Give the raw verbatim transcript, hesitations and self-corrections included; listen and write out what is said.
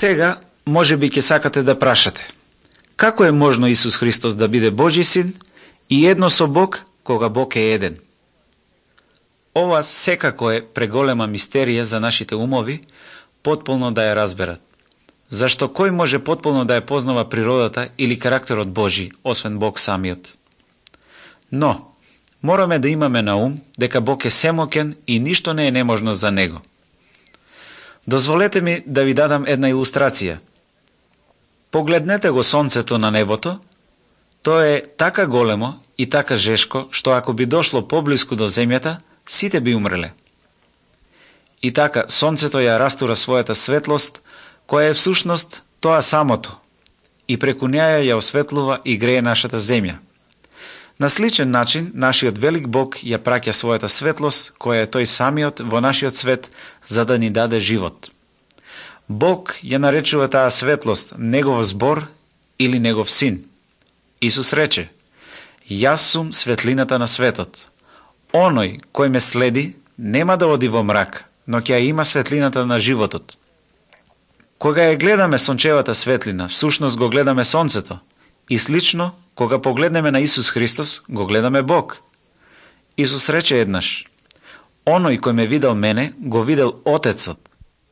Сега, може би ќе сакате да прашате, како е можно Исус Христос да биде Божи син и едно со Бог, кога Бог е еден? Ова секако е преголема мистерија за нашите умови, потполно да ја разберат. Зашто кој може потполно да ја познава природата или карактерот Божи, освен Бог самиот? Но, мораме да имаме на ум дека Бог е семокен и ништо не е неможно за Него. Дозволете ми да ви дадам една илустрација. Погледнете го сонцето на небото, тоа е така големо и така жешко, што ако би дошло поблиску до земјата, сите би умреле. И така, сонцето ја растура својата светлост, која е всушност тоа самото, и преку неја ја осветлува и грее нашата земја. На сличен начин, нашиот велик Бог ја праќа својата светлост, која е тој самиот во нашиот свет, за да ни даде живот. Бог ја наречува таа светлост Негов збор или Негов син. Исус рече: Јас сум светлината на светот. Оној кој ме следи нема да оди во мрак, но ќе има светлината на животот. Кога ја гледаме сончевата светлина, всушност го гледаме сонцето, и слично, кога погледнеме на Исус Христос, го гледаме Бог. Исус рече еднаш: Оној кој ме видел мене, го видел Отецот.